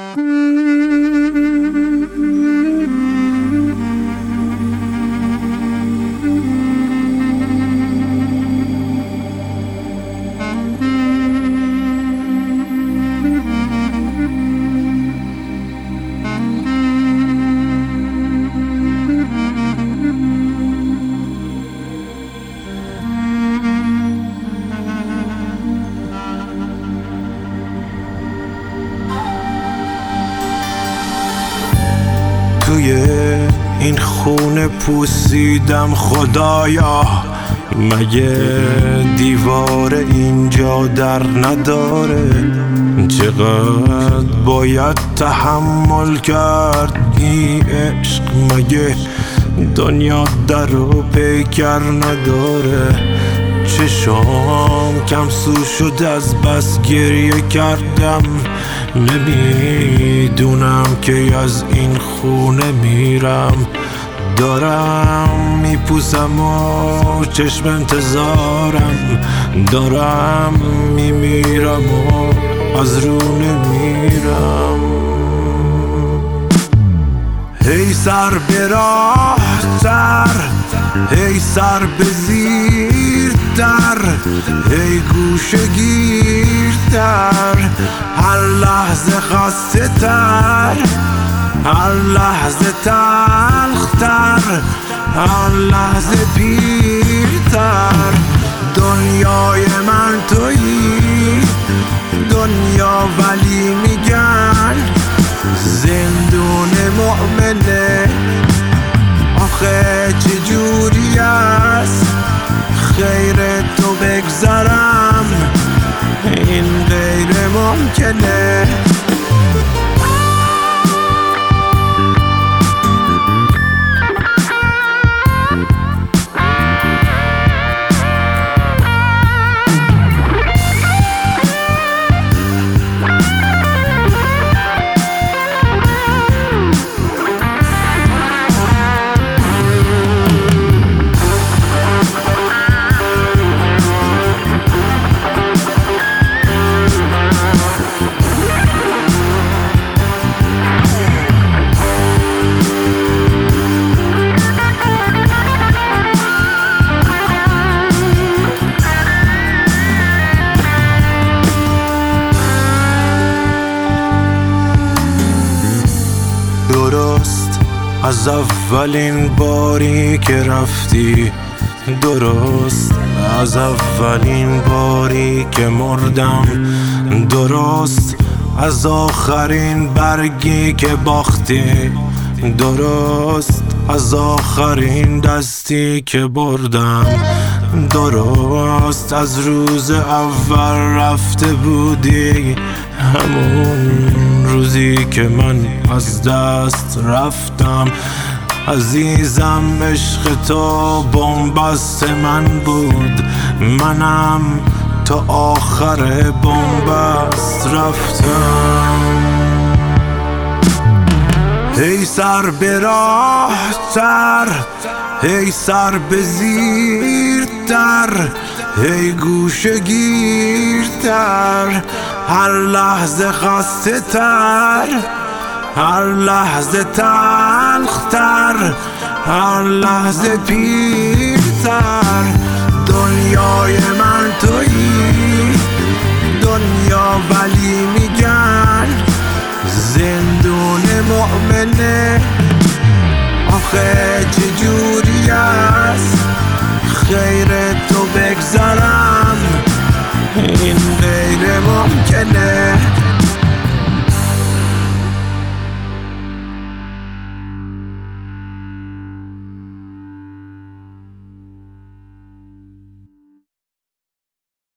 توی این خونه پوسیدم خدایا، مگه دیوار اینجا در نداره؟ چقدر باید تحمل کرد این عشق، مگه دنیا در و پیکر نداره؟ چشام کم سو شد از بس گریه کردم، نمیدونم که از این خونه میرم. دارم میپوسم و چشم انتظارم، دارم میمیرم و از رو نمیرم. هی سر به راه تر، هی سر به زیر تر، هی گوشه گیرتر، هر لحظه خسته تر، هر لحظه تلختر، هر لحظه پیرتر. دنیای من تویی دنیا، ولی میگن زندون مؤمنه. آخه چجوری است خیر تو بگذرم، این غیر ممکنه. درست از اولین باری که رفتی، درست از اولین باری که مردم، درست از آخرین برگی که باختی، درست از آخرین دستی که بردم، درست از روز اول رفته بودی، همون روزی که من از دست رفتم. عزیزم عشق تو بن‌بست من بود، منم تا آخر بن‌بست رفتم. هی سر به راه تر، هی سر به زیر تر، هی گوشه گیرتر، هر لحظه خسته تر، هر لحظه تلختر، هر لحظه پیرتر. دنیای من تویی دنیا، ولی میگن زندون مؤمنه. آخه چجوری است خیر تو بگذرم، این غیر ممکنه.